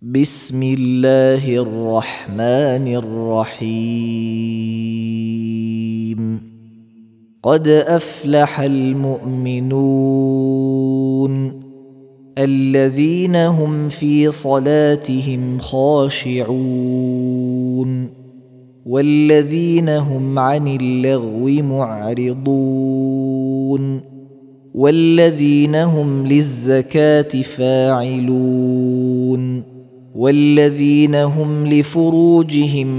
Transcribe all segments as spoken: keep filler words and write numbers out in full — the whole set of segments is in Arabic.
بسم الله الرحمن الرحيم قد أفلح المؤمنون الذين هم في صلاتهم خاشعون والذين هم عن اللغو معرضون والذين هم للزكاة فاعلون والذين هم لفروجهم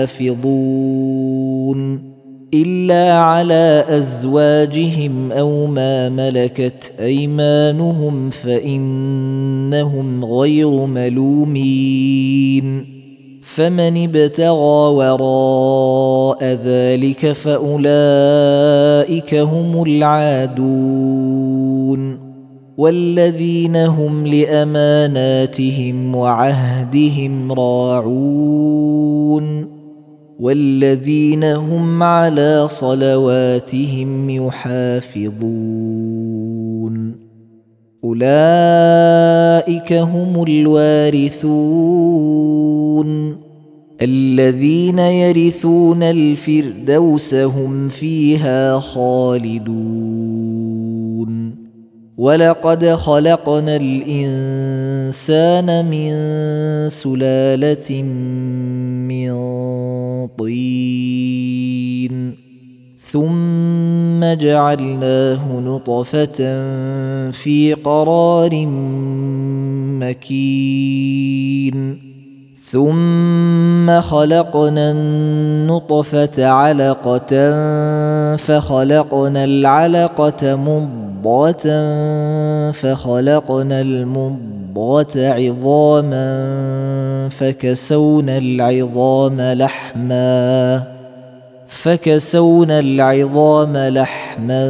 حافظون إلا على أزواجهم أو ما ملكت أيمانهم فإنهم غير ملومين فمن ابتغى وراء ذلك فأولئك هم العادون والذين هم لأماناتهم وعهدهم راعون والذين هم على صلواتهم يحافظون أولئك هم الوارثون الذين يرثون الفردوس هم فيها خالدون ولقد خلقنا الإنسان من سلالة من طين ثم جعلناه نطفة في قرار مكين ثم خلقنا النطفة علقة فخلقنا العلقة مضغة فخلقنا المضغة عظاما فكسونا العظام لحما فكسونا العظام لحما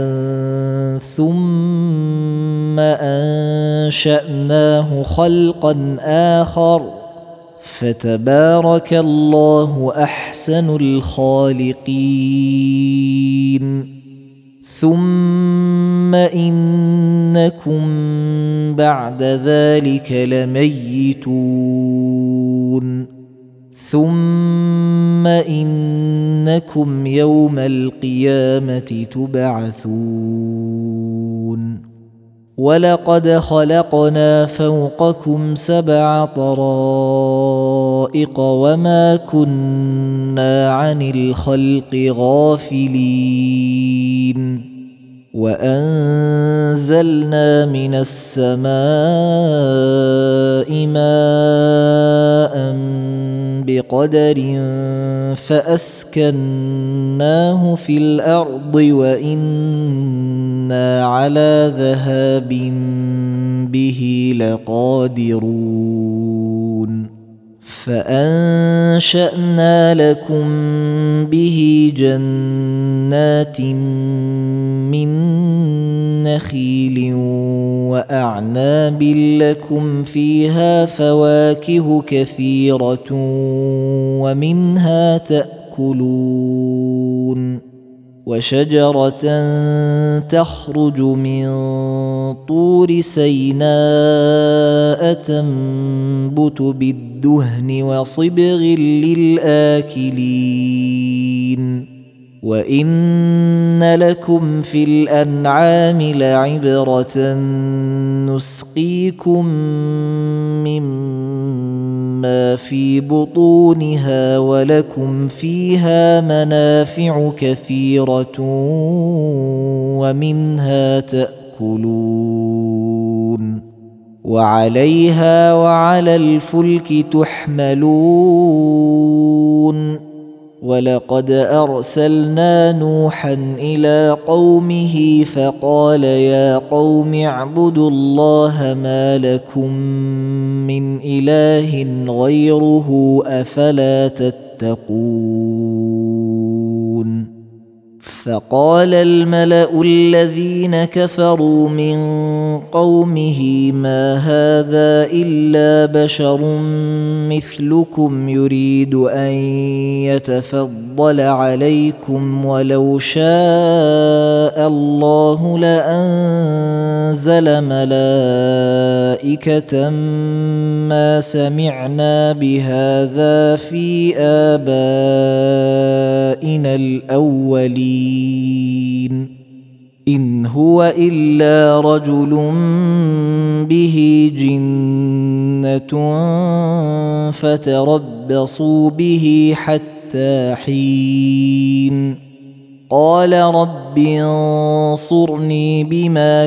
ثم أنشأناه خلقا آخر فتبارك الله أحسن الخالقين ثم إنكم بعد ذلك لميتون ثم إنكم يوم القيامة تبعثون ولقد خلقنا فوقكم سبع طرائق وما كنا عن الخلق غافلين وأنزلنا من السماء ماء بقدر فأسكناه في الأرض وإنا على ذهاب به لقادرون فأنشأنا لكم به جنات من نخيل وأعناب لكم فيها فواكه كثيرة ومنها تأكلون وشجرة تخرج من طور سيناء تنبت بالدهن وصبغ للآكلين وإن لكم في الأنعام لعبرة نسقيكم مما في بطونها ولكم فيها منافع كثيرة ومنها تأكلون وعليها وعلى الفلك تحملون ولقد أرسلنا نوحا إلى قومه فقال يا قوم اعبدوا الله ما لكم من إله غيره أفلا تتقون فقال الملأ الذين كفروا من قومه ما هذا إلا بشر مثلكم يريد أن يتفضل عليكم ولو شاء الله لأنزل ملائكة ما سمعنا بهذا في آبائنا الأولين إن هو إلا رجل به جنة فتربصوا به حتى حين قال رب انصرني بما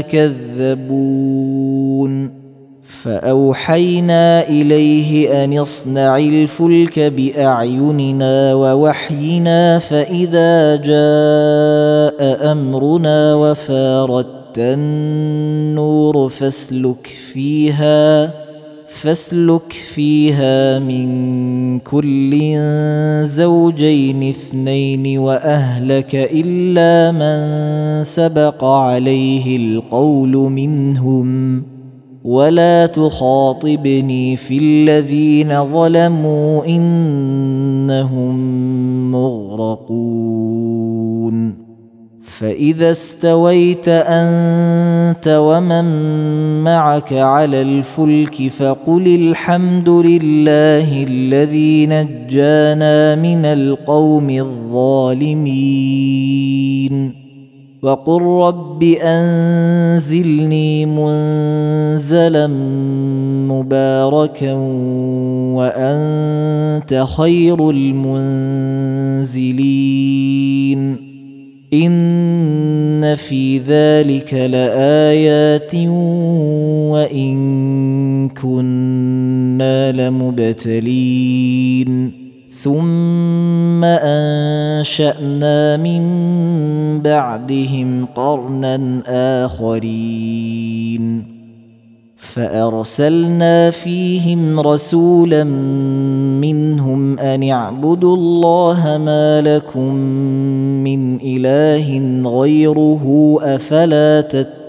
كذبون فأوحينا إليه أن اصنع الفلك بأعيننا ووحينا فإذا جاء أمرنا وفارت النور فاسلك فيها فاسلك فيها من كل زوجين اثنين وأهلك إلا من سبق عليه القول منهم ولا تخاطبني في الذين ظلموا إنهم مغرقون فإذا استويت أنت ومن معك على الفلك فقل الحمد لله الذي نجانا من القوم الظالمين وقل رب أنزلني منزلا مباركا وأنت خير المنزلين إن في ذلك لآيات وإن كنا لمبتلين ثم أنشأنا من بعدهم قرنا آخرين فأرسلنا فيهم رسولا منهم أن اعبدوا الله ما لكم من إله غيره أفلا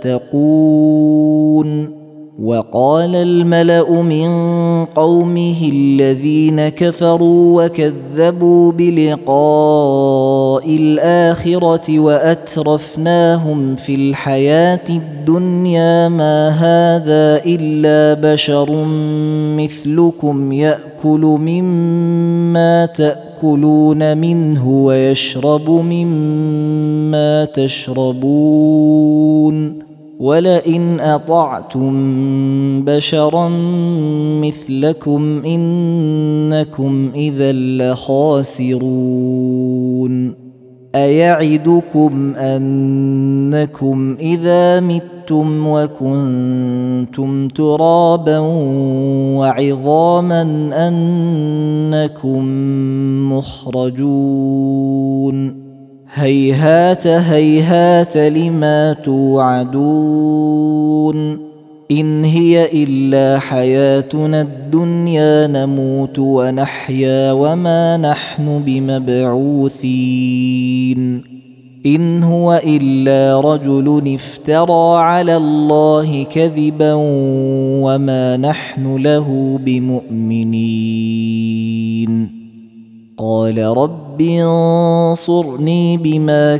تتقون وقال الملأ من قومه الذين كفروا وكذبوا بلقاء الآخرة وأترفناهم في الحياة الدنيا ما هذا إلا بشر مثلكم يأكل مما تأكلون منه ويشرب مما تشربون ولئن أطعتم بشرا مثلكم إنكم إذا لخاسرون أيعدكم أنكم إذا متم وكنتم ترابا وعظاما أنكم مخرجون هيهات هيهات لما توعدون إن هي إلا حياتنا الدنيا نموت ونحيا وما نحن بمبعوثين إن هو إلا رجل افترى على الله كذبا وما نحن له بمؤمنين قال رب انصرني بما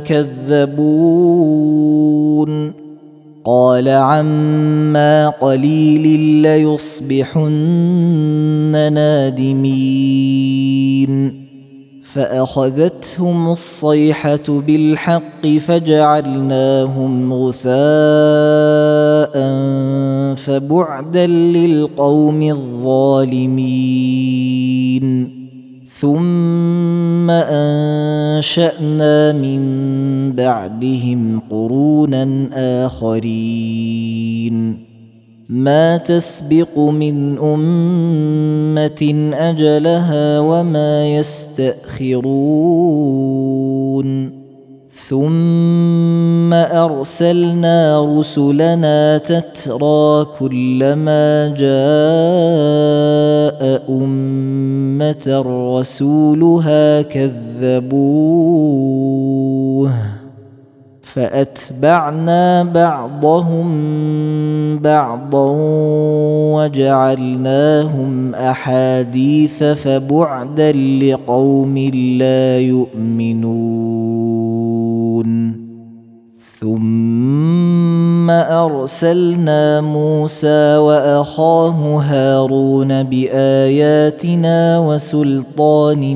كذبون قال عما قليل ليصبحن نادمين فأخذتهم الصيحة بالحق فجعلناهم غثاء فبعدا للقوم الظالمين ثم أنشأنا من بعدهم قرونا آخرين ما تسبق من أمة أجلها وما يستأخرون ثم أرسلنا رسلنا تترى كلما جاء أمة رسولها كذبوه فأتبعنا بعضهم بعضا وجعلناهم أحاديث فبعدا لقوم لا يؤمنون ثم أرسلنا موسى وأخاه هارون بآياتنا وسلطان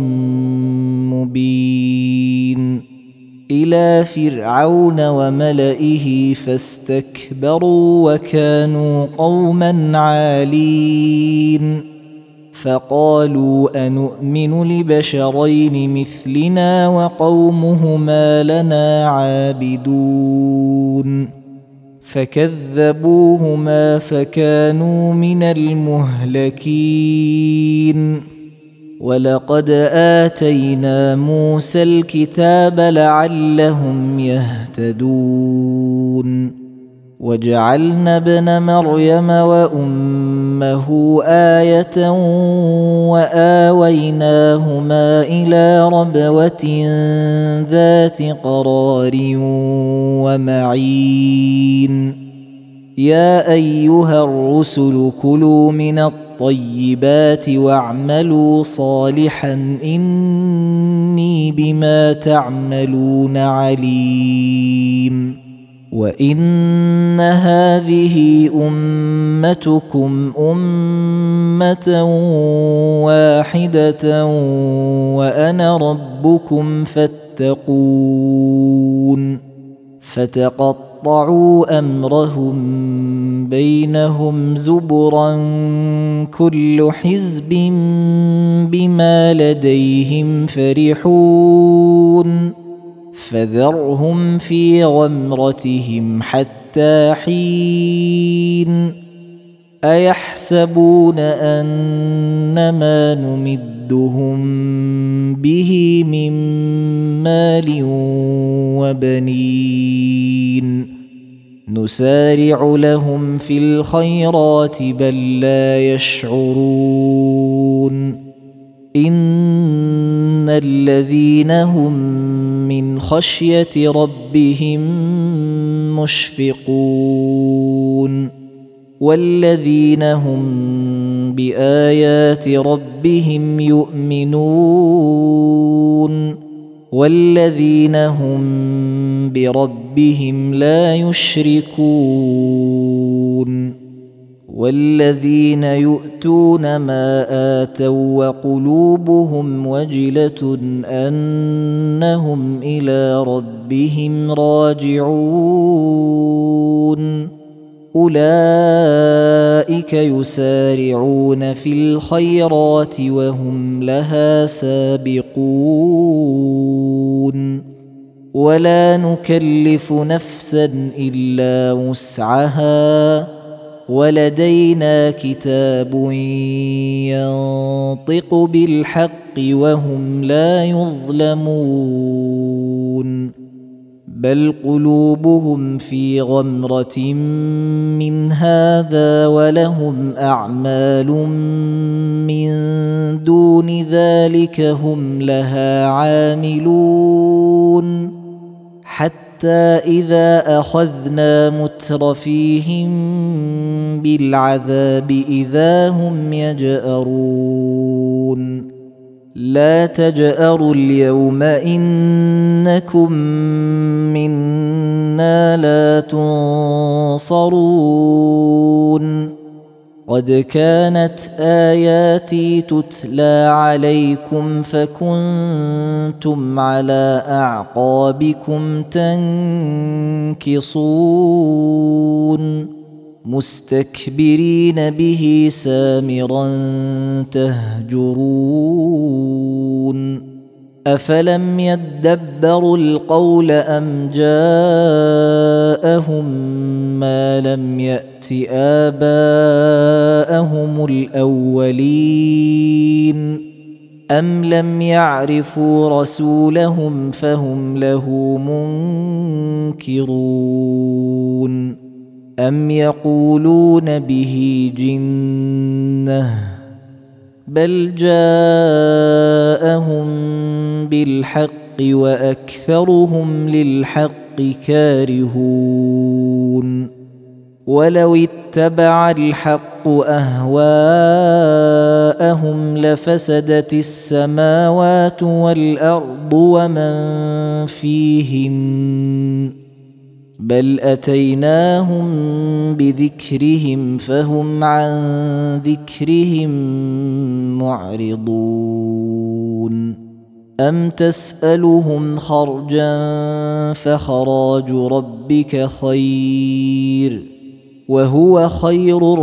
مبين إلى فرعون وملئه فاستكبروا وكانوا قوما عالين فقالوا أنؤمن لبشرين مثلنا وقومهما لنا عابدون فكذبوهما فكانوا من المهلكين ولقد آتينا موسى الكتاب لعلهم يهتدون وجعلنا ابن مريم وأمه آية وآويناهما إلى ربوة ذات قرار ومعين يا أيها الرسل كلوا من الطيبات واعملوا صالحا إني بما تعملون عليم وإن هذه أمتكم أمة واحدة وأنا ربكم فاتقون فتقطعوا أمرهم بينهم زبرا كل حزب بما لديهم فرحون فذرهم في غمرتهم حتى حين أيحسبون أنما نمدهم به من مال وبنين نسارع لهم في الخيرات بل لا يشعرون إن الذين هم من خشية ربهم مشفقون والذين هم بآيات ربهم يؤمنون والذين هم بربهم لا يشركون والذين يؤتون ما آتوا وقلوبهم وجلة أنهم إلى ربهم راجعون أولئك يسارعون في الخيرات وهم لها سابقون ولا نكلف نفسا إلا وسعها ولدينا كتاب ينطق بالحق وهم لا يظلمون بل قلوبهم في غمرة من هذا ولهم أعمال من دون ذلك هم لها عاملون حتى إذا أخذنا مترفيهم بالعذاب إذا هم يجأرون لا تجأروا اليوم إنكم منا لا تنصرون قد كانت آياتي تتلى عليكم فكنتم على أعقابكم تنكصون مستكبرين به سامرا تهجرون أفلم يدبروا القول أم جاءهم ما لم يأت آباءهم الأولين أم لم يعرفوا رسولهم فهم له منكرون أم يقولون به جنة بل جاءهم بالحق وأكثرهم للحق بالحق كارهون ولو اتبع الحق أهواءهم لفسدت السماوات والأرض ومن فيهن بل أتيناهم بذكرهم فهم عن ذكرهم معرضون أم تسألهم خرجا فخراج ربك خير وهو خير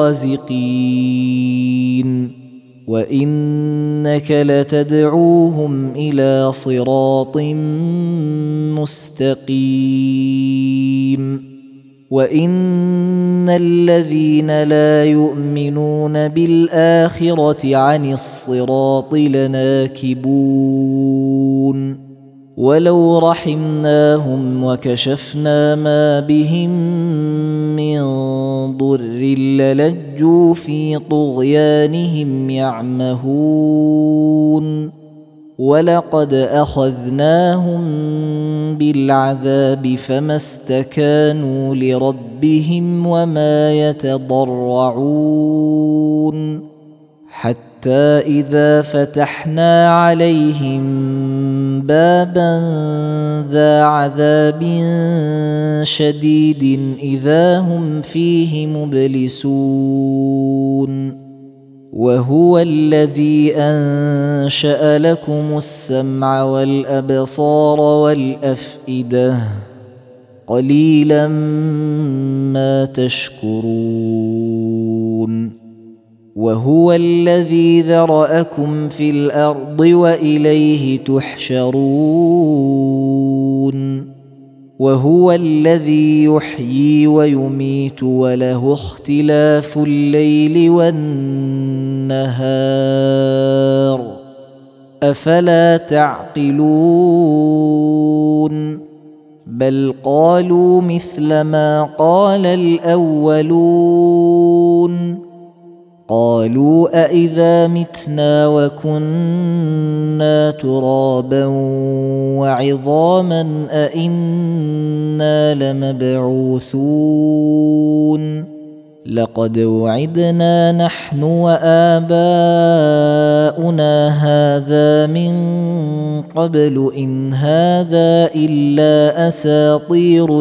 الرازقين وإنك لتدعوهم إلى صراط مستقيم وإن الذين لا يؤمنون بالآخرة عن الصراط لناكبون ولو رحمناهم وكشفنا ما بهم من ضر للجوا في طغيانهم يعمهون ولقد أخذناهم بالعذاب فما استكانوا لربهم وما يتضرعون حتى إذا فتحنا عليهم بابا ذا عذاب شديد إذا هم فيه مبلسون وهو الذي أنشأ لكم السمع والأبصار والأفئدة قليلا ما تشكرون وهو الذي ذرأكم في الأرض وإليه تحشرون وهو الذي يحيي ويميت وله اختلاف الليل والنهار أفلا تعقلون بل قالوا مثل ما قال الأولون قالوا أإذا متنا وكنا ترابا وعظاما أإنا لمبعوثون لقد وعدنا نحن وآباؤنا هذا من قبل إن هذا إلا أساطير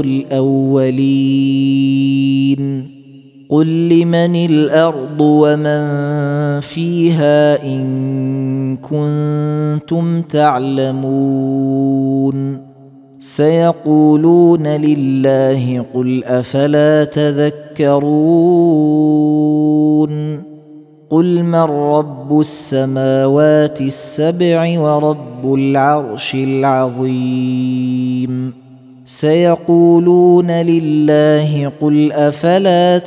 الأولين قل لمن الأرض ومن فيها إن كنتم تعلمون سيقولون لله قل أفلا تذكرون قل من رب السماوات السبع ورب العرش العظيم سيقولون لله قل أفلا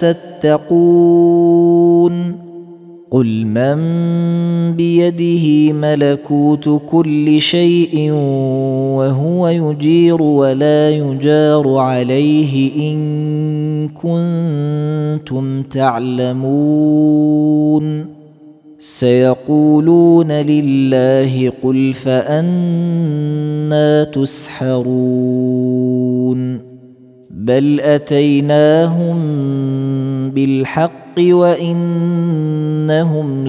تتقون قل من بيده ملكوت كل شيء وهو يجير ولا يجار عليه إن كنتم تعلمون سيقولون لله قل فأنى تسحرون بل أتيناهم بالحق وإنهم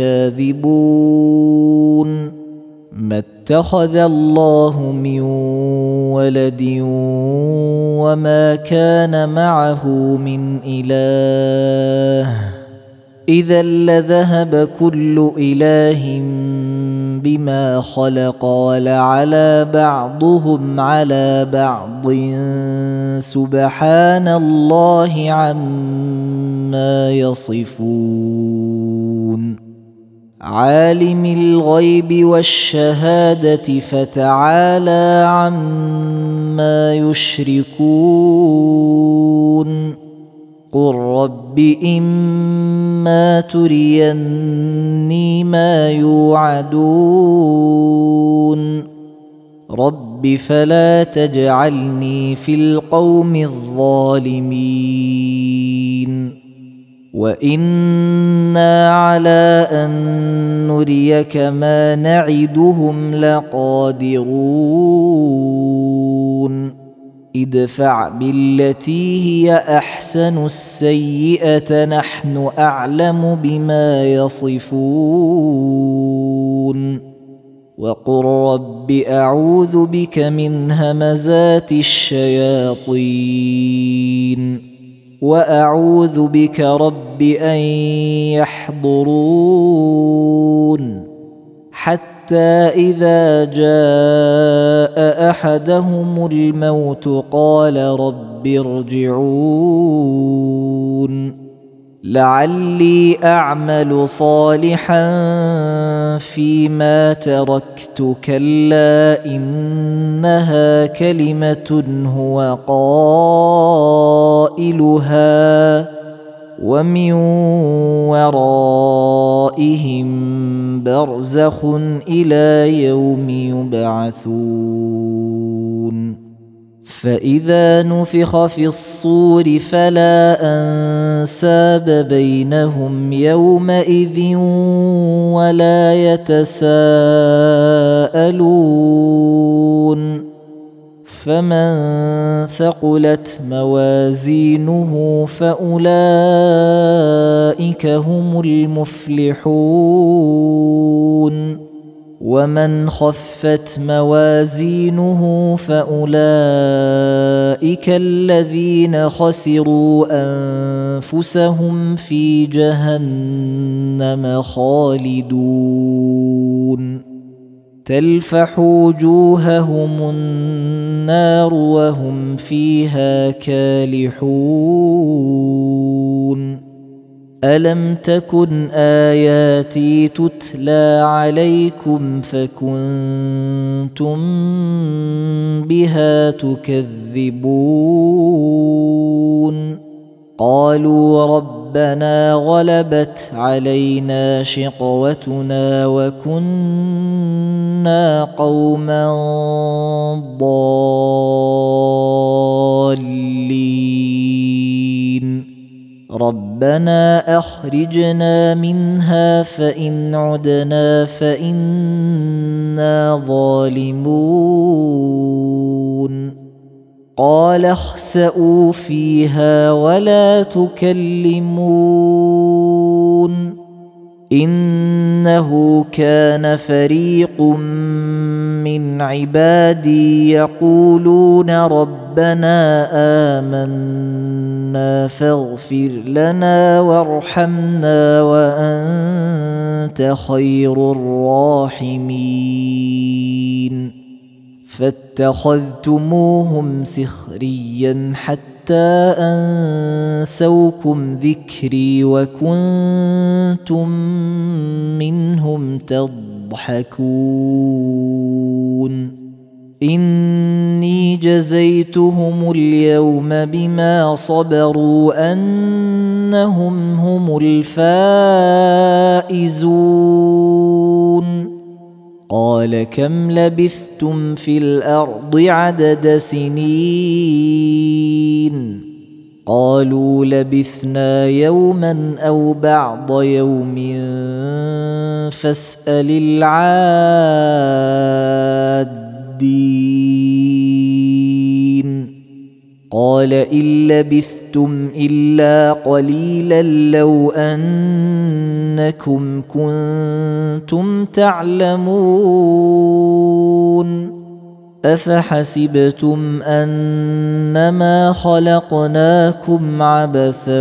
لكاذبون ما اتخذ الله من ولد وما كان معه من إله إذا لذهب كل إله بما خلق ولعلى بعضهم على بعض سبحان الله عما يصفون عالم الغيب والشهادة فتعالى عما يشركون قل رب إما تريني ما يوعدون رب فلا تجعلني في القوم الظالمين وإنا على أن نريك ما نعدهم لقادرون ادفع بالتي هي أحسن السيئة نحن أعلم بما يصفون وقل رب أعوذ بك من همزات الشياطين وأعوذ بك رب أن يحضرون حتى إذا جاء أحدهم الموت قال رب ارجعون لعلي أعمل صالحا فيما تركت كلا إنها كلمة هو قائلها ومن ورائهم برزخ إلى يوم يبعثون فإذا نفخ في الصور فلا أنساب بينهم يومئذ ولا يتساءلون فمن ثقلت موازينه فأولئك هم المفلحون ومن خفت موازينه فأولئك الذين خسروا أنفسهم في جهنم خالدون تلفح وجوههم النار وهم فيها كالحون ألم تكن آياتي تتلى عليكم فكنتم بها تكذبون قالوا ربنا غلبت علينا شقوتنا وكنا قوما ضالين ربنا أخرجنا منها فإن عدنا فإنا ظالمون قال اخسئوا فيها ولا تكلمون إنه كان فريق من عبادي يقولون ربنا آمنا فاغفر لنا وارحمنا وأنت خير الراحمين فاتخذتموهم سخريا حتى أنسوكم ذكري وكنتم منهم تضحكون إني جزيتهم اليوم بما صبروا أنهم هم الفائزون قال كم لبثتم في الأرض عدد سنين قالوا لبثنا يوما أو بعض يوم فاسأل العادين قال إن لبثتم إلا قليلا لو أنكم كنتم تعلمون أفحسبتم أنما خلقناكم عبثا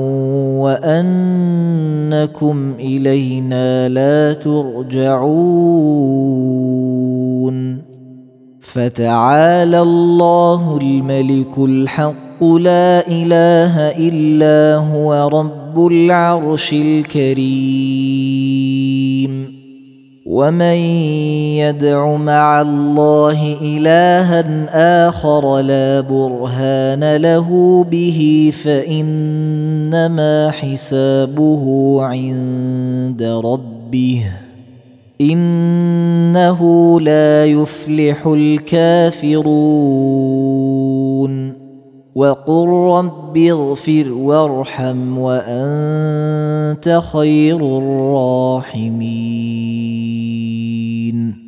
وأنكم إلينا لا ترجعون فتعالى الله الملك الحق لا إله إلا هو رب العرش الكريم ومن يدع مع الله إلها آخر لا برهان له به فإنما حسابه عند ربه إنه لا يفلح الكافرون وقل رب اغفر وارحم وأنت خير الراحمين